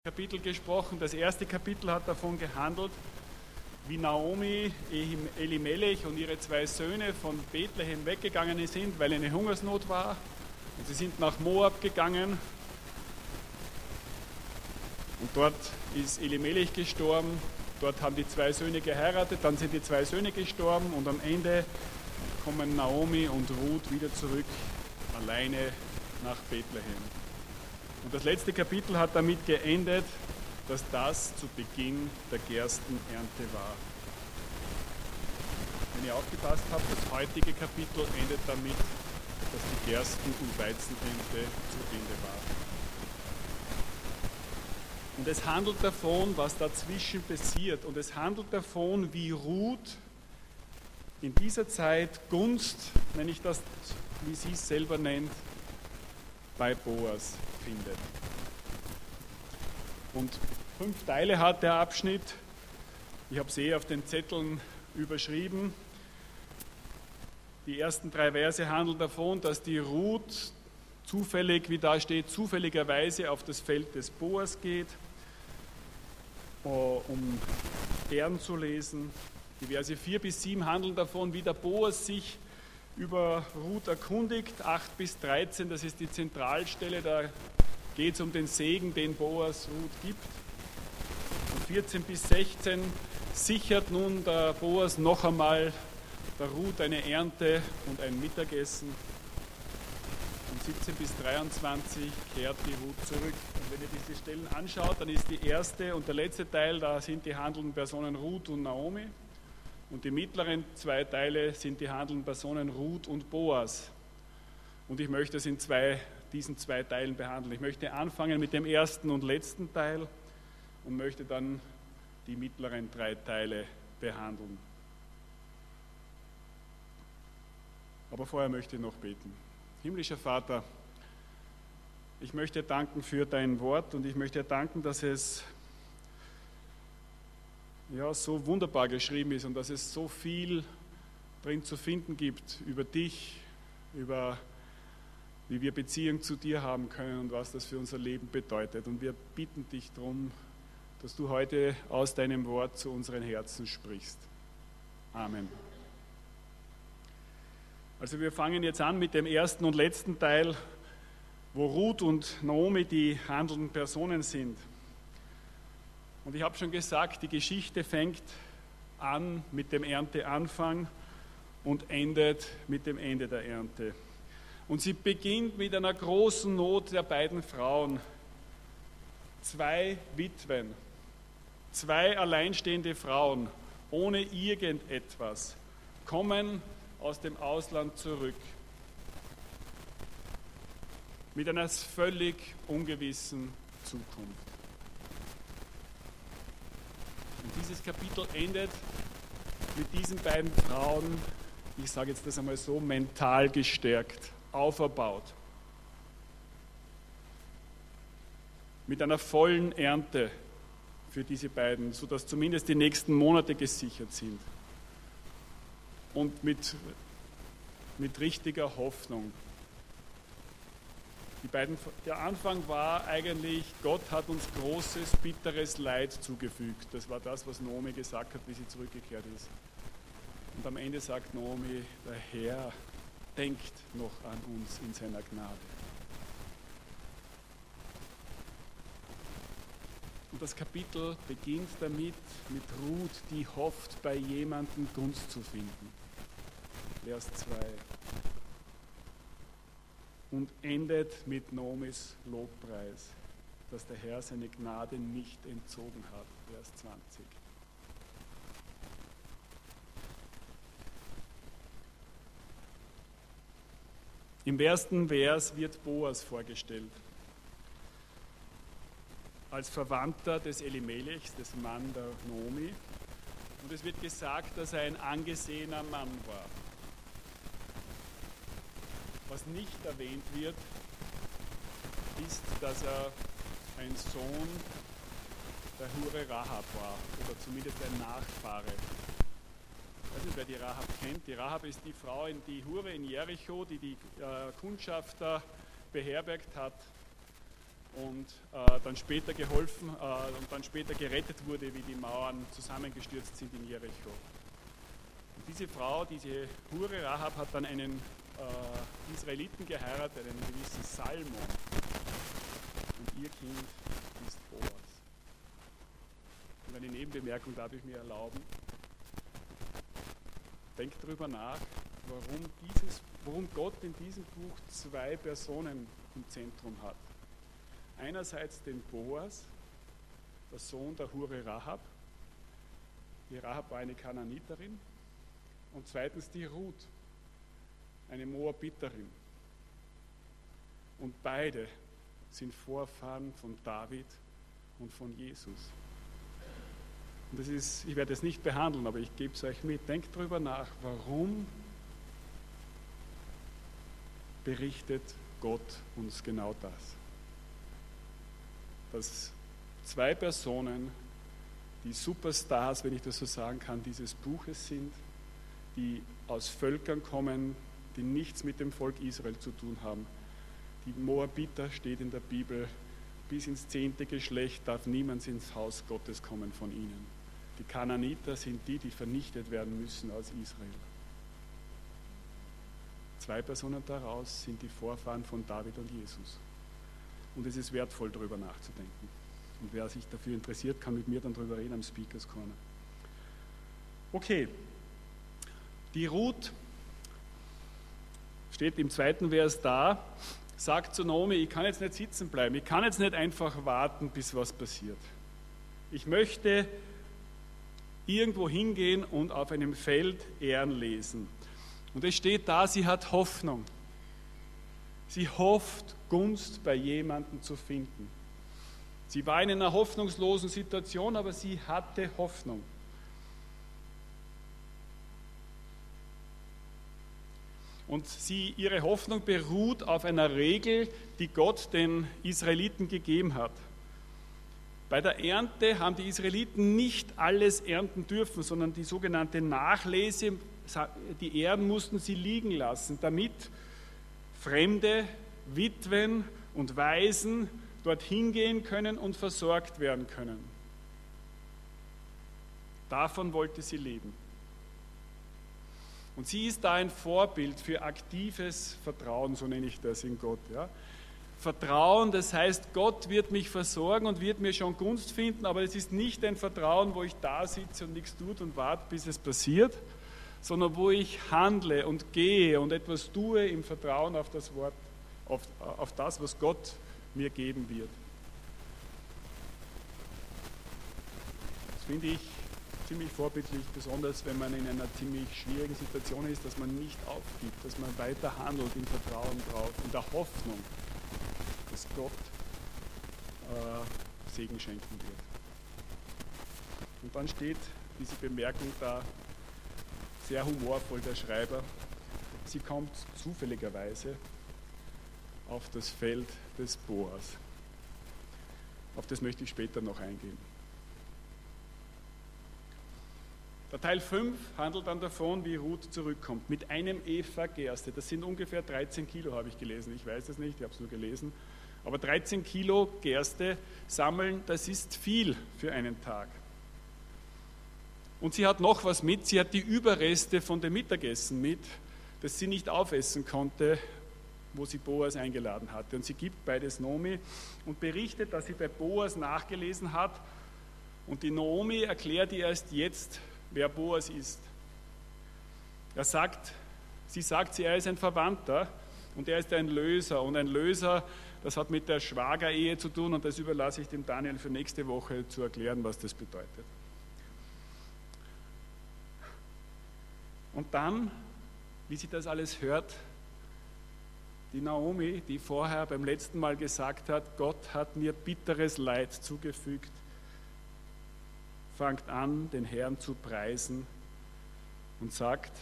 Kapitel gesprochen. Das erste Kapitel hat davon gehandelt, wie Naomi, Elimelech und ihre zwei Söhne von Bethlehem weggegangen sind, weil eine Hungersnot war. Und sie sind nach Moab gegangen. Und dort ist Elimelech gestorben. Dort haben die zwei Söhne geheiratet. Dann sind die zwei Söhne gestorben. Und am Ende kommen Naomi und Ruth wieder zurück, alleine nach Bethlehem. Und das letzte Kapitel hat damit geendet, dass das zu Beginn der Gerstenernte war. Wenn ihr aufgepasst habt, das heutige Kapitel endet damit, dass die Gersten- und Weizenernte zu Ende war. Und es handelt davon, was dazwischen passiert. Und es handelt davon, wie Ruth in dieser Zeit Gunst, nenne ich das, wie sie es selber nennt, bei Boas findet. Und 5 Teile hat der Abschnitt. Ich habe sie auf den Zetteln überschrieben. Die ersten 3 Verse handeln davon, dass die Ruth zufällig, wie da steht, zufälligerweise auf das Feld des Boas geht, um Ähren zu lesen. Die Verse 4 bis 7 handeln davon, wie der Boas sich über Ruth erkundigt. 8 bis 13, das ist die Zentralstelle, da geht es um den Segen, den Boas Ruth gibt. Und 14 bis 16 sichert nun der Boas noch einmal der Ruth eine Ernte und ein Mittagessen. Und 17 bis 23 kehrt die Ruth zurück. Und wenn ihr diese Stellen anschaut, dann ist die erste und der letzte Teil, da sind die handelnden Personen Ruth und Naomi. Und die mittleren 2 Teile sind die handelnden Personen Ruth und Boas. Und ich möchte es in diesen 2 Teilen behandeln. Ich möchte anfangen mit dem ersten und letzten Teil und möchte dann die mittleren 3 Teile behandeln. Aber vorher möchte ich noch beten. Himmlischer Vater, ich möchte danken für dein Wort und ich möchte danken, dass es so wunderbar geschrieben ist und dass es so viel drin zu finden gibt über dich, über wie wir Beziehung zu dir haben können und was das für unser Leben bedeutet. Und wir bitten dich darum, dass du heute aus deinem Wort zu unseren Herzen sprichst. Amen. Also wir fangen jetzt an mit dem ersten und letzten Teil, wo Ruth und Naomi die handelnden Personen sind. Und ich habe schon gesagt, die Geschichte fängt an mit dem Ernteanfang und endet mit dem Ende der Ernte. Und sie beginnt mit einer großen Not der beiden Frauen. 2 Witwen, 2 alleinstehende Frauen ohne irgendetwas kommen aus dem Ausland zurück. Mit einer völlig ungewissen Zukunft. Und dieses Kapitel endet mit diesen beiden Frauen, ich sage jetzt das einmal so, mental gestärkt, auferbaut. Mit einer vollen Ernte für diese beiden, sodass zumindest die nächsten Monate gesichert sind. Und mit richtiger Hoffnung. Der Anfang war eigentlich, Gott hat uns großes, bitteres Leid zugefügt. Das war das, was Naomi gesagt hat, wie sie zurückgekehrt ist. Und am Ende sagt Naomi, der Herr denkt noch an uns in seiner Gnade. Und das Kapitel beginnt damit, mit Ruth, die hofft, bei jemandem Gunst zu finden. Vers 2. Und endet mit Naomis Lobpreis, dass der Herr seine Gnade nicht entzogen hat. Vers 20. Im ersten Vers wird Boas vorgestellt. Als Verwandter des Elimelechs, des Mann der Naomi. Und es wird gesagt, dass er ein angesehener Mann war. Was nicht erwähnt wird, ist, dass er ein Sohn der Hure Rahab war, oder zumindest ein Nachfahre. Ich weiß nicht, wer die Rahab kennt. Die Rahab ist die Frau, die Hure in Jericho, die die Kundschafter beherbergt hat. und dann später geholfen und dann später gerettet wurde, wie die Mauern zusammengestürzt sind in Jericho. Und diese Frau, diese Hure Rahab, hat dann einen Israeliten geheiratet, einen gewissen Salmon. Und ihr Kind ist Boas. Und eine Nebenbemerkung darf ich mir erlauben. Denkt darüber nach, warum Gott in diesem Buch zwei Personen im Zentrum hat. Einerseits den Boas, der Sohn der Hure Rahab. Die Rahab war eine Kanaaniterin. Und zweitens die Ruth, eine Moabiterin. Und beide sind Vorfahren von David und von Jesus. Und das ist, ich werde es nicht behandeln, aber ich gebe es euch mit. Denkt darüber nach, warum berichtet Gott uns genau das? Dass zwei Personen, die Superstars, wenn ich das so sagen kann, dieses Buches sind, die aus Völkern kommen, die nichts mit dem Volk Israel zu tun haben. Die Moabiter, steht in der Bibel, bis ins 10. Geschlecht darf niemand ins Haus Gottes kommen von ihnen. Die Kanaaniter sind die vernichtet werden müssen aus Israel. Zwei Personen daraus sind die Vorfahren von David und Jesus. Und es ist wertvoll, darüber nachzudenken. Und wer sich dafür interessiert, kann mit mir dann darüber reden am Speakers Corner. Okay, die Ruth steht im 2. Vers da, sagt zu Naomi, ich kann jetzt nicht sitzen bleiben, ich kann jetzt nicht einfach warten, bis was passiert. Ich möchte irgendwo hingehen und auf einem Feld Ähren lesen. Und es steht da, sie hat Hoffnung. Sie hofft, Gunst bei jemandem zu finden. Sie war in einer hoffnungslosen Situation, aber sie hatte Hoffnung. Und ihre Hoffnung beruht auf einer Regel, die Gott den Israeliten gegeben hat. Bei der Ernte haben die Israeliten nicht alles ernten dürfen, sondern die sogenannte Nachlese, die Ähren mussten sie liegen lassen, damit Fremde, Witwen und Waisen dorthin gehen können und versorgt werden können. Davon wollte sie leben. Und sie ist da ein Vorbild für aktives Vertrauen, so nenne ich das in Gott. Ja? Vertrauen, das heißt, Gott wird mich versorgen und wird mir schon Gunst finden, aber es ist nicht ein Vertrauen, wo ich da sitze und nichts tut und warte, bis es passiert, sondern wo ich handle und gehe und etwas tue im Vertrauen auf das Wort, auf das, was Gott mir geben wird. Das finde ich ziemlich vorbildlich, besonders wenn man in einer ziemlich schwierigen Situation ist, dass man nicht aufgibt, dass man weiter handelt im Vertrauen drauf, in der Hoffnung, dass Gott Segen schenken wird. Und dann steht diese Bemerkung da, sehr humorvoll der Schreiber, sie kommt zufälligerweise auf das Feld des Boas. Auf das möchte ich später noch eingehen. Der Teil 5 handelt dann davon, wie Ruth zurückkommt, mit einem Epha Gerste. Das sind ungefähr 13 Kilo, habe ich gelesen. Ich weiß es nicht, ich habe es nur gelesen. Aber 13 Kilo Gerste sammeln, das ist viel für einen Tag. Und sie hat noch was mit, sie hat die Überreste von dem Mittagessen mit, das sie nicht aufessen konnte, wo sie Boas eingeladen hatte. Und sie gibt beides Naomi und berichtet, dass sie bei Boas nachgelesen hat. Und die Naomi erklärt ihr erst jetzt, wer Boas ist. Sie sagt, er ist ein Verwandter und er ist ein Löser. Und ein Löser, das hat mit der Schwagerehe zu tun und das überlasse ich dem Daniel für nächste Woche zu erklären, was das bedeutet. Und dann, wie sie das alles hört, die Naomi, die vorher beim letzten Mal gesagt hat, Gott hat mir bitteres Leid zugefügt, fängt an, den Herrn zu preisen und sagt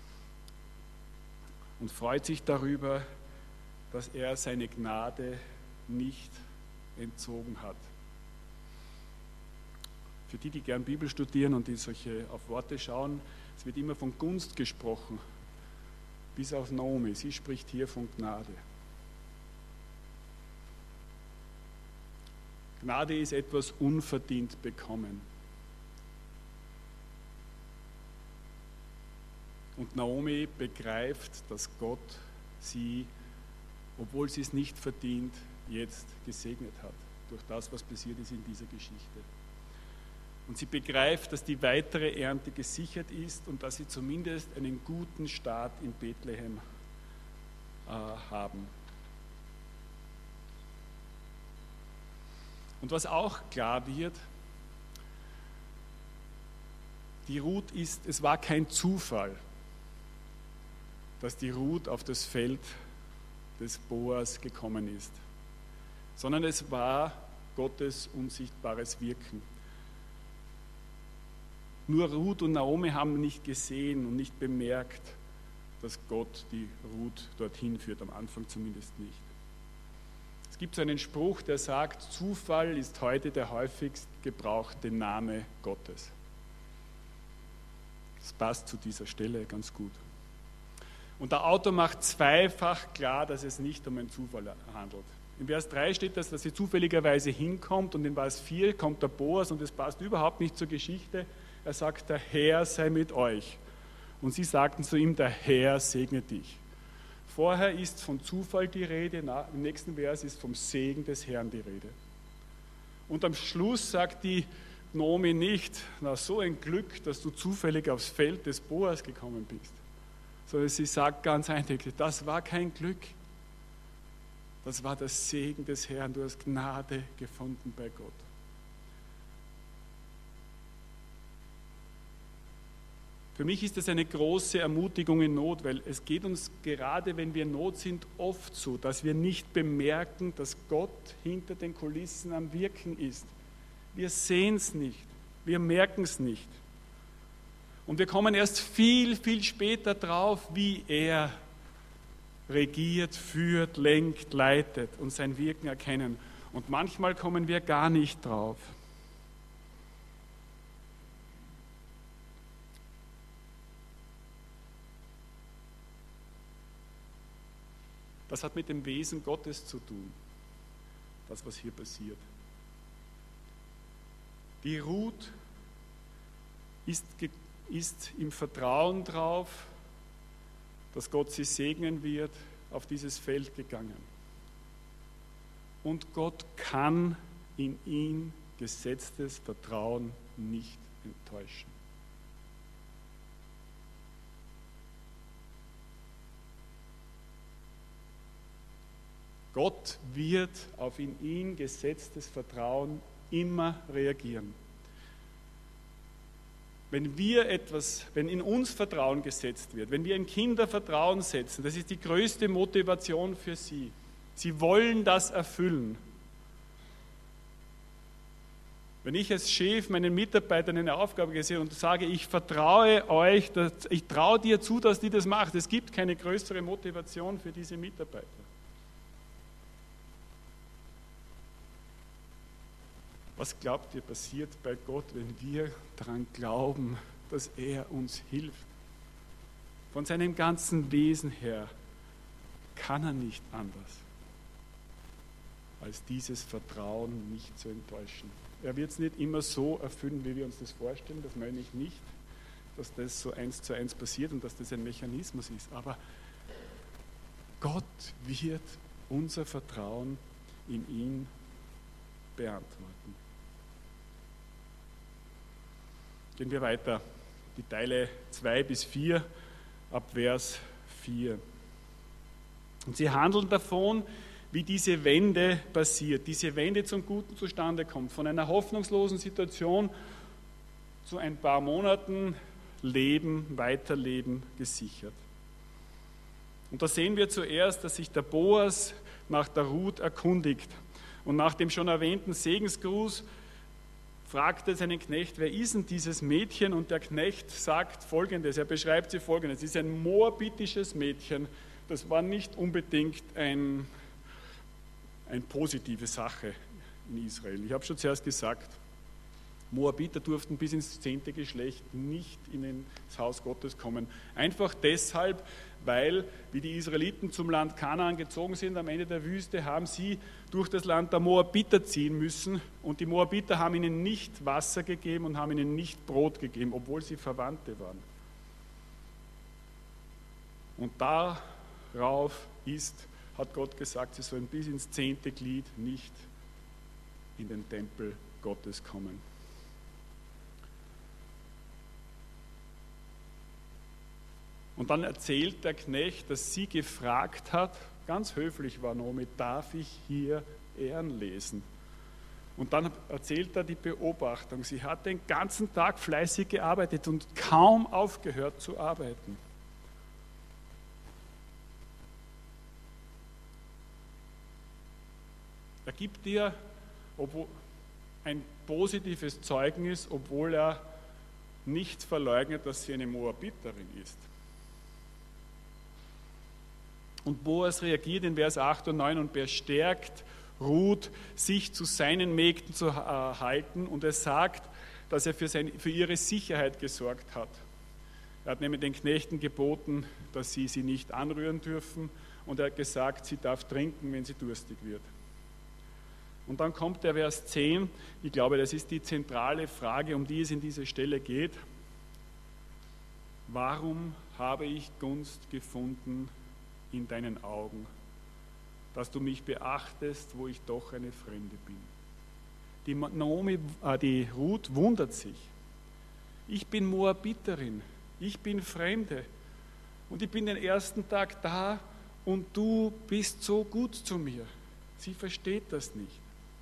und freut sich darüber, dass er seine Gnade nicht entzogen hat. Für die gern Bibel studieren und die solche auf Worte schauen, es wird immer von Gunst gesprochen, bis auf Naomi. Sie spricht hier von Gnade. Gnade ist etwas unverdient bekommen. Und Naomi begreift, dass Gott sie, obwohl sie es nicht verdient, jetzt gesegnet hat, durch das, was passiert ist in dieser Geschichte. Und sie begreift, dass die weitere Ernte gesichert ist und dass sie zumindest einen guten Start in Bethlehem haben. Und was auch klar wird, die Ruth es war kein Zufall, dass die Ruth auf das Feld des Boas gekommen ist, sondern es war Gottes unsichtbares Wirken. Nur Ruth und Naomi haben nicht gesehen und nicht bemerkt, dass Gott die Ruth dorthin führt, am Anfang zumindest nicht. Es gibt so einen Spruch, der sagt, Zufall ist heute der häufigst gebrauchte Name Gottes. Das passt zu dieser Stelle ganz gut. Und der Autor macht zweifach klar, dass es nicht um einen Zufall handelt. In Vers 3 steht das, dass sie zufälligerweise hinkommt und in Vers 4 kommt der Boas und es passt überhaupt nicht zur Geschichte. Er sagt, der Herr sei mit euch. Und sie sagten zu ihm, der Herr segne dich. Vorher ist von Zufall die Rede, im nächsten Vers ist vom Segen des Herrn die Rede. Und am Schluss sagt die Naomi nicht, na so ein Glück, dass du zufällig aufs Feld des Boas gekommen bist. Sondern sie sagt ganz eindeutig, das war kein Glück, das war der Segen des Herrn, du hast Gnade gefunden bei Gott. Für mich ist das eine große Ermutigung in Not, weil es geht uns gerade, wenn wir in Not sind, oft so, dass wir nicht bemerken, dass Gott hinter den Kulissen am Wirken ist. Wir sehen es nicht, wir merken es nicht. Und wir kommen erst viel, viel später drauf, wie er regiert, führt, lenkt, leitet und sein Wirken erkennen. Und manchmal kommen wir gar nicht drauf. Das hat mit dem Wesen Gottes zu tun, das, was hier passiert. Die Ruth ist im Vertrauen drauf, dass Gott sie segnen wird, auf dieses Feld gegangen. Und Gott kann in ihn gesetztes Vertrauen nicht enttäuschen. Gott wird auf in ihn gesetztes Vertrauen immer reagieren. Wenn in uns Vertrauen gesetzt wird, wenn wir in Kinder Vertrauen setzen, das ist die größte Motivation für sie. Sie wollen das erfüllen. Wenn ich als Chef meinen Mitarbeitern eine Aufgabe sehe und sage, ich vertraue euch, ich traue dir zu, dass die das macht, es gibt keine größere Motivation für diese Mitarbeiter. Was glaubt ihr, passiert bei Gott, wenn wir daran glauben, dass er uns hilft? Von seinem ganzen Wesen her kann er nicht anders, als dieses Vertrauen nicht zu enttäuschen. Er wird es nicht immer so erfüllen, wie wir uns das vorstellen, das meine ich nicht, dass das so 1:1 passiert und dass das ein Mechanismus ist, aber Gott wird unser Vertrauen in ihn beantworten. Gehen wir weiter, die Teile 2-4 ab Vers 4. Und sie handeln davon, wie diese Wende passiert, diese Wende zum Guten zustande kommt, von einer hoffnungslosen Situation zu ein paar Monaten Weiterleben gesichert. Und da sehen wir zuerst, dass sich der Boas nach der Ruth erkundigt und nach dem schon erwähnten Segensgruß fragte seinen Knecht, wer ist denn dieses Mädchen? Und der Knecht sagt Folgendes, er beschreibt sie Folgendes, es ist ein moabitisches Mädchen, das war nicht unbedingt eine positive Sache in Israel. Ich habe schon zuerst gesagt, Moabiter durften bis ins 10. Geschlecht nicht in das Haus Gottes kommen. Einfach deshalb, weil, wie die Israeliten zum Land Kanaan gezogen sind, am Ende der Wüste, haben sie durch das Land der Moabiter ziehen müssen. Und die Moabiter haben ihnen nicht Wasser gegeben und haben ihnen nicht Brot gegeben, obwohl sie Verwandte waren. Und darauf hat Gott gesagt, sie sollen bis ins 10. Glied nicht in den Tempel Gottes kommen. Und dann erzählt der Knecht, dass sie gefragt hat, ganz höflich war Naomi, darf ich hier Ehren lesen? Und dann erzählt er die Beobachtung, sie hat den ganzen Tag fleißig gearbeitet und kaum aufgehört zu arbeiten. Er gibt ihr ein positives Zeugnis, obwohl er nicht verleugnet, dass sie eine Moabiterin ist. Und Boas reagiert in Vers 8 und 9 und bestärkt Ruth, sich zu seinen Mägden zu halten, und er sagt, dass er für ihre Sicherheit gesorgt hat. Er hat nämlich den Knechten geboten, dass sie nicht anrühren dürfen, und er hat gesagt, sie darf trinken, wenn sie durstig wird. Und dann kommt der Vers 10, ich glaube, das ist die zentrale Frage, um die es in dieser Stelle geht. Warum habe ich Gunst gefunden in deinen Augen, dass du mich beachtest, wo ich doch eine Fremde bin? Die Ruth wundert sich. Ich bin Moabiterin, ich bin Fremde und ich bin den ersten Tag da und du bist so gut zu mir. Sie versteht das nicht.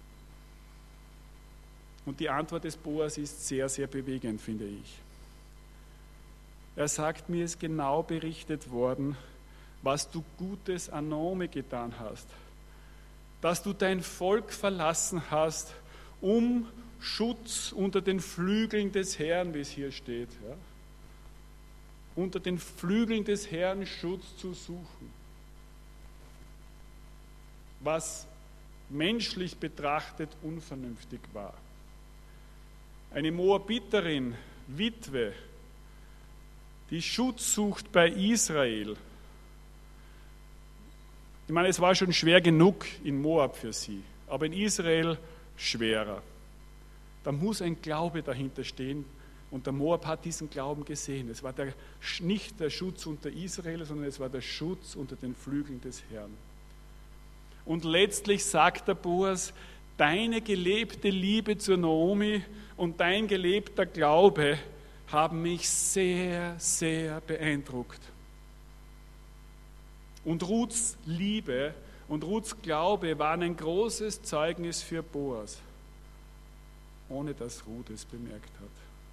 Und die Antwort des Boas ist sehr, sehr bewegend, finde ich. Er sagt, mir ist genau berichtet worden, was du Gutes an Naomi getan hast, dass du dein Volk verlassen hast, um Schutz unter den Flügeln des Herrn, wie es hier steht, ja, unter den Flügeln des Herrn Schutz zu suchen. Was menschlich betrachtet unvernünftig war. Eine Moabiterin, Witwe, die Schutz sucht bei Israel. Ich meine, es war schon schwer genug in Moab für sie, aber in Israel schwerer. Da muss ein Glaube dahinter stehen, und der Moab hat diesen Glauben gesehen. Es war nicht der Schutz unter Israel, sondern es war der Schutz unter den Flügeln des Herrn. Und letztlich sagt der Boas, deine gelebte Liebe zur Naomi und dein gelebter Glaube haben mich sehr, sehr beeindruckt. Und Ruths Liebe und Ruths Glaube waren ein großes Zeugnis für Boas, ohne dass Ruth es bemerkt hat.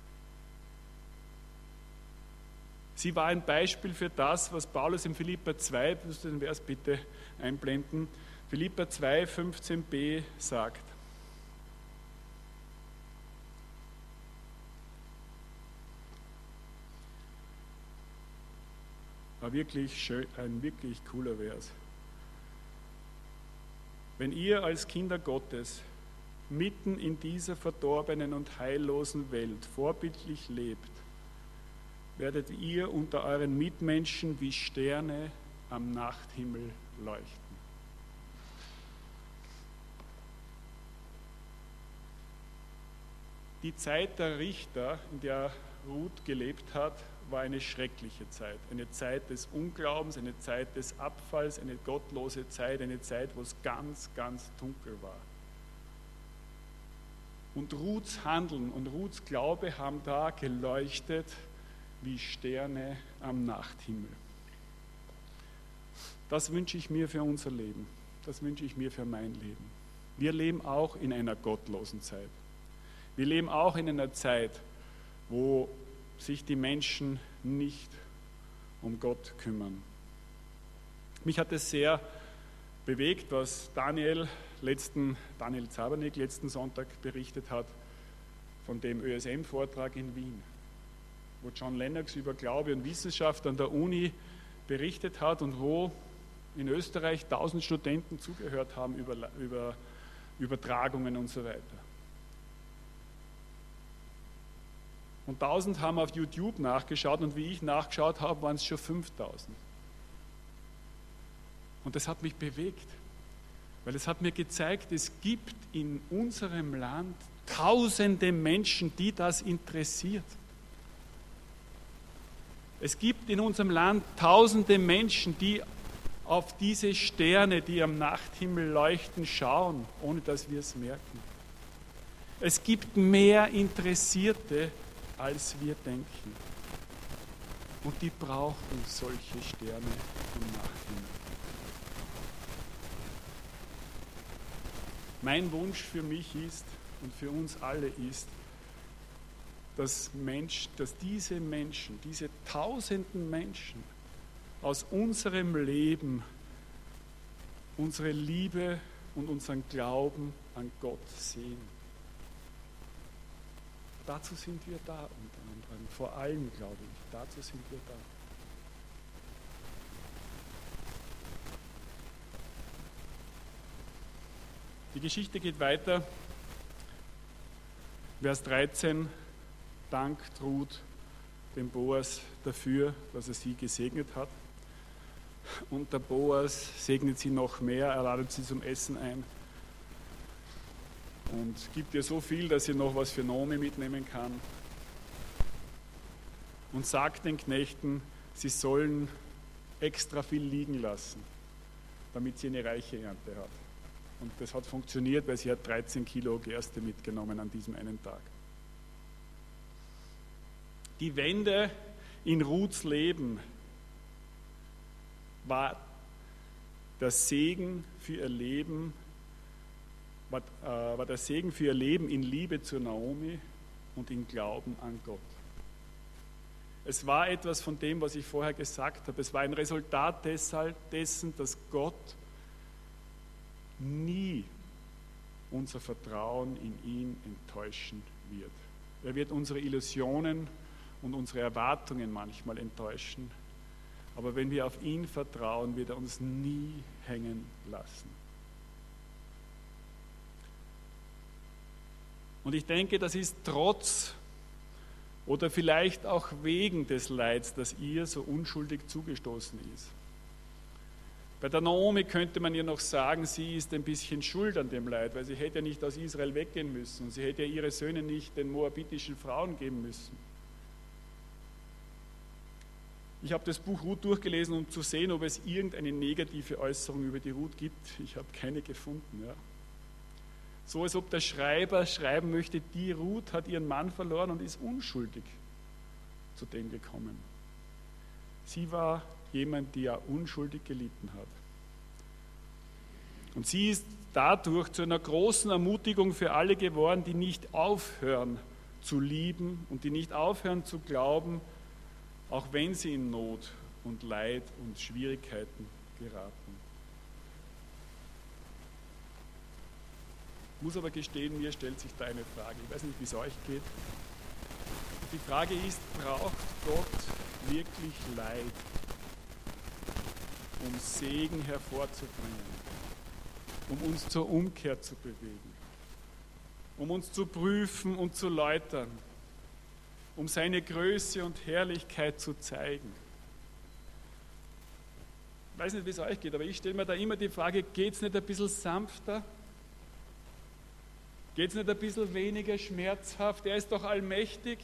Sie war ein Beispiel für das, was Paulus in Philipper 2, musst du den Vers bitte einblenden, Philipper 2, 15b sagt. Wirklich schön, ein wirklich cooler Vers. Wenn ihr als Kinder Gottes mitten in dieser verdorbenen und heillosen Welt vorbildlich lebt, werdet ihr unter euren Mitmenschen wie Sterne am Nachthimmel leuchten. Die Zeit der Richter, in der Ruth gelebt hat, war eine schreckliche Zeit. Eine Zeit des Unglaubens, eine Zeit des Abfalls, eine gottlose Zeit, eine Zeit, wo es ganz, ganz dunkel war. Und Ruths Handeln und Ruths Glaube haben da geleuchtet wie Sterne am Nachthimmel. Das wünsche ich mir für unser Leben. Das wünsche ich mir für mein Leben. Wir leben auch in einer gottlosen Zeit. Wir leben auch in einer Zeit, wo sich die Menschen nicht um Gott kümmern. Mich hat es sehr bewegt, was Daniel Zabernik letzten Sonntag berichtet hat von dem ÖSM-Vortrag in Wien, wo John Lennox über Glaube und Wissenschaft an der Uni berichtet hat und wo in Österreich 1000 Studenten zugehört haben über Übertragungen und so weiter. Und 1000 haben auf YouTube nachgeschaut und wie ich nachgeschaut habe, waren es schon 5000. Und das hat mich bewegt, weil es hat mir gezeigt, es gibt in unserem Land tausende Menschen, die das interessiert. Es gibt in unserem Land tausende Menschen, die auf diese Sterne, die am Nachthimmel leuchten, schauen, ohne dass wir es merken. Es gibt mehr Interessierte, als wir denken. Und die brauchen solche Sterne im Nachthimmel. Mein Wunsch für mich ist und für uns alle ist, dass diese Menschen, diese tausenden Menschen aus unserem Leben unsere Liebe und unseren Glauben an Gott sehen. Dazu sind wir da unter anderem, vor allem glaube ich, dazu sind wir da. Die Geschichte geht weiter. Vers 13. Dankt Ruth dem Boas dafür, dass er sie gesegnet hat. Und der Boas segnet sie noch mehr, er ladet sie zum Essen ein und gibt ihr so viel, dass sie noch was für Naomi mitnehmen kann. Und sagt den Knechten, sie sollen extra viel liegen lassen, damit sie eine reiche Ernte hat. Und das hat funktioniert, weil sie hat 13 Kilo Gerste mitgenommen an diesem einen Tag. Die Wende in Ruths Leben war der Segen für ihr Leben, war der Segen für ihr Leben in Liebe zu Naomi und in Glauben an Gott. Es war etwas von dem, was ich vorher gesagt habe. Es war ein Resultat dessen, dass Gott nie unser Vertrauen in ihn enttäuschen wird. Er wird unsere Illusionen und unsere Erwartungen manchmal enttäuschen, aber wenn wir auf ihn vertrauen, wird er uns nie hängen lassen. Und ich denke, das ist trotz oder vielleicht auch wegen des Leids, das ihr so unschuldig zugestoßen ist. Bei der Naomi könnte man ihr noch sagen, sie ist ein bisschen schuld an dem Leid, weil sie hätte ja nicht aus Israel weggehen müssen und sie hätte ja ihre Söhne nicht den moabitischen Frauen geben müssen. Ich habe das Buch Ruth durchgelesen, um zu sehen, ob es irgendeine negative Äußerung über die Ruth gibt. Ich habe keine gefunden. Ja. So als ob der Schreiber schreiben möchte, die Ruth hat ihren Mann verloren und ist unschuldig zu dem gekommen. Sie war jemand, die ja unschuldig gelitten hat. Und sie ist dadurch zu einer großen Ermutigung für alle geworden, die nicht aufhören zu lieben und die nicht aufhören zu glauben, auch wenn sie in Not und Leid und Schwierigkeiten geraten. Ich muss aber gestehen, mir stellt sich da eine Frage. Ich weiß nicht, wie es euch geht. Die Frage ist, braucht Gott wirklich Leid, um Segen hervorzubringen, um uns zur Umkehr zu bewegen, um uns zu prüfen und zu läutern, um seine Größe und Herrlichkeit zu zeigen? Ich weiß nicht, wie es euch geht, aber ich stelle mir da immer die Frage, geht es nicht ein bisschen sanfter? Geht es nicht ein bisschen weniger schmerzhaft? Er ist doch allmächtig.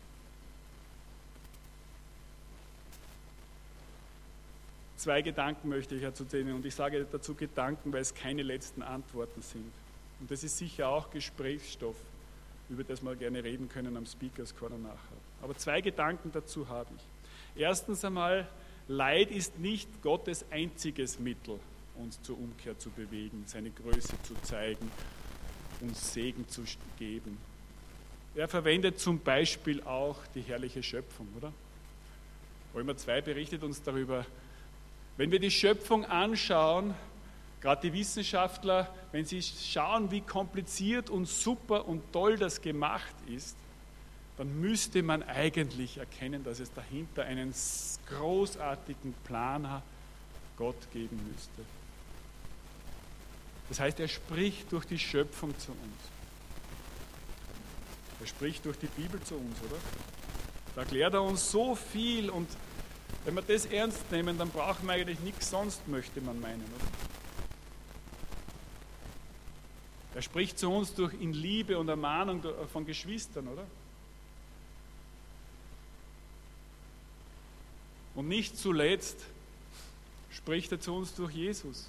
Zwei Gedanken möchte ich erzählen und ich sage dazu Gedanken, weil es keine letzten Antworten sind. Und das ist sicher auch Gesprächsstoff, über das wir gerne reden können am Speakers Corner nachher. Aber zwei Gedanken dazu habe ich. Erstens einmal, Leid ist nicht Gottes einziges Mittel, uns zur Umkehr zu bewegen, seine Größe zu zeigen, uns Segen zu geben. Er verwendet zum Beispiel auch die herrliche Schöpfung, oder? Römer 2 berichtet uns darüber. Wenn wir die Schöpfung anschauen, gerade die Wissenschaftler, wenn sie schauen, wie kompliziert und super und toll das gemacht ist, dann müsste man eigentlich erkennen, dass es dahinter einen großartigen Planer Gott geben müsste. Das heißt, er spricht durch die Schöpfung zu uns. Er spricht durch die Bibel zu uns, oder? Da erklärt er uns so viel und Wenn wir das ernst nehmen, dann brauchen wir eigentlich nichts sonst, möchte man meinen, oder? Er spricht zu uns in Liebe und Ermahnung von Geschwistern, oder? Und nicht zuletzt spricht er zu uns durch Jesus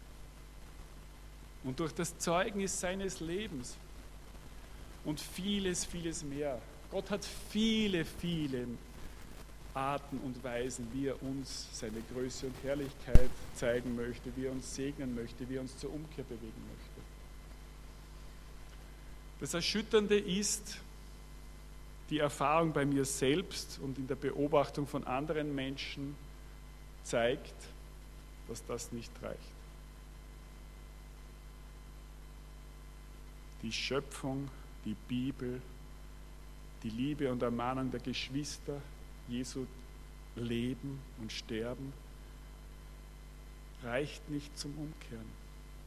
und durch das Zeugnis seines Lebens und vieles, vieles mehr. Gott hat viele, viele Arten und Weisen, wie er uns seine Größe und Herrlichkeit zeigen möchte, wie er uns segnen möchte, wie er uns zur Umkehr bewegen möchte. Das Erschütternde ist die Erfahrung bei mir selbst und in der Beobachtung von anderen Menschen zeigt, dass das nicht reicht. Die Schöpfung, die Bibel, die Liebe und Ermahnung der Geschwister, Jesu Leben und Sterben, reicht nicht zum Umkehren.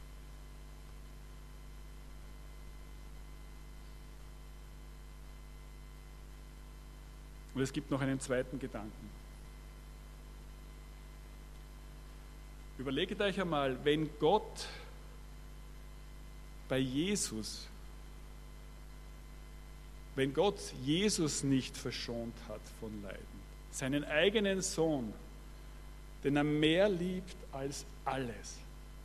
Und es gibt noch einen zweiten Gedanken. Überlegt euch einmal, wenn Gott wenn Gott Jesus nicht verschont hat von Leiden, seinen eigenen Sohn, den er mehr liebt als alles.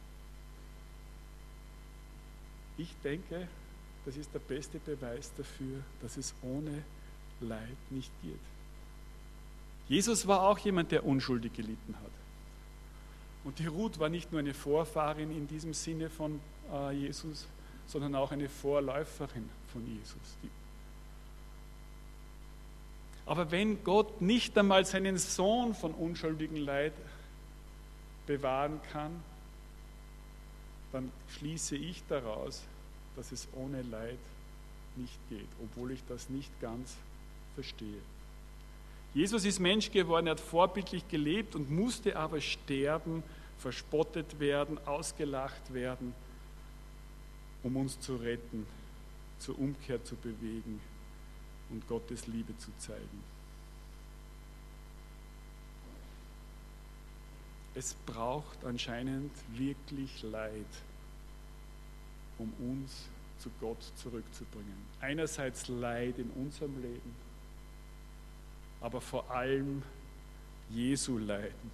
Ich denke, das ist der beste Beweis dafür, dass es ohne Leid nicht geht. Jesus war auch jemand, der unschuldig gelitten hat. Und die Ruth war nicht nur eine Vorfahrin in diesem Sinne von Jesus, sondern auch eine Vorläuferin von Jesus. Aber wenn Gott nicht einmal seinen Sohn von unschuldigem Leid bewahren kann, dann schließe ich daraus, dass es ohne Leid nicht geht, obwohl ich das nicht ganz verstehe. Jesus ist Mensch geworden, er hat vorbildlich gelebt und musste aber sterben, verspottet werden, ausgelacht werden, um uns zu retten, zur Umkehr zu bewegen und Gottes Liebe zu zeigen. Es braucht anscheinend wirklich Leid, um uns zu Gott zurückzubringen. Einerseits Leid in unserem Leben, aber vor allem Jesu Leiden,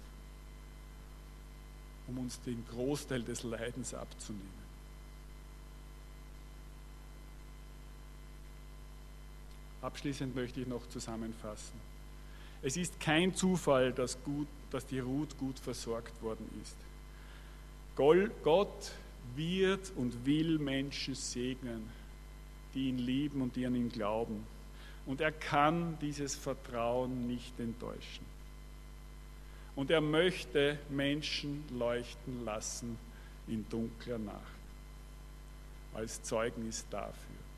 um uns den Großteil des Leidens abzunehmen. Abschließend möchte ich noch zusammenfassen. Es ist kein Zufall, dass die Ruth gut versorgt worden ist. Gott wird und will Menschen segnen, die ihn lieben und die an ihn glauben. Und er kann dieses Vertrauen nicht enttäuschen. Und er möchte Menschen leuchten lassen in dunkler Nacht, als Zeugnis dafür.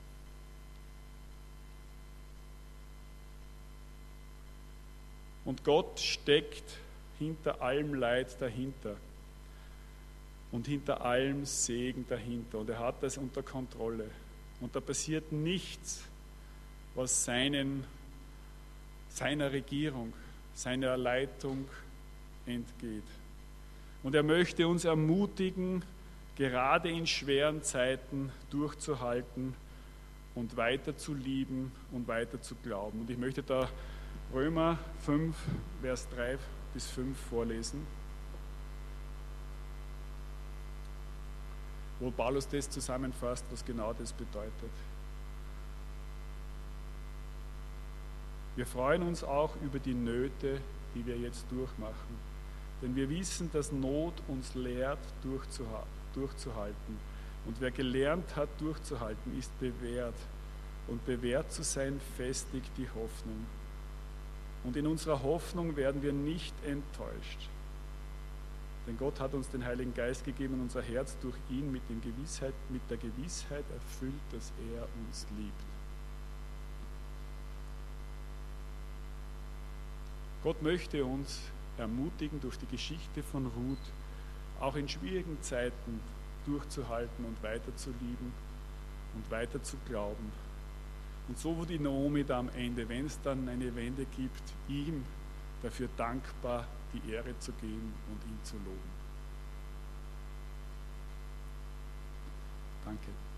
Und Gott steckt hinter allem Leid dahinter und hinter allem Segen dahinter. Und er hat das unter Kontrolle. Und da passiert nichts, was seiner Regierung, seiner Leitung entgeht. Und er möchte uns ermutigen, gerade in schweren Zeiten durchzuhalten und weiter zu lieben und weiter zu glauben. Und ich möchte da Römer 5, Vers 3 bis 5 vorlesen, wo Paulus das zusammenfasst, was genau das bedeutet. Wir freuen uns auch über die Nöte, die wir jetzt durchmachen, denn wir wissen, dass Not uns lehrt, durchzuhalten. Und wer gelernt hat, durchzuhalten, ist bewährt. Und bewährt zu sein, festigt die Hoffnung. Und in unserer Hoffnung werden wir nicht enttäuscht. Denn Gott hat uns den Heiligen Geist gegeben und unser Herz durch ihn mit der Gewissheit erfüllt, dass er uns liebt. Gott möchte uns ermutigen, durch die Geschichte von Ruth auch in schwierigen Zeiten durchzuhalten und weiter zu lieben und weiter zu glauben. Und so wie die Naomi da am Ende, wenn es dann eine Wende gibt, ihm dafür dankbar die Ehre zu geben und ihn zu loben. Danke.